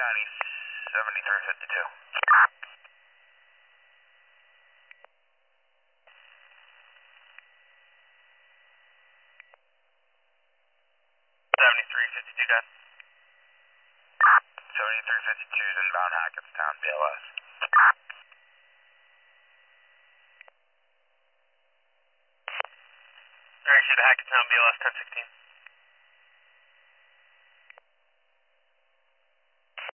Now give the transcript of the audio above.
County, 7352. 7352, guys. 7352 is inbound Hackettstown, BLS. Alright, shoot Hackettstown, BLS 1016.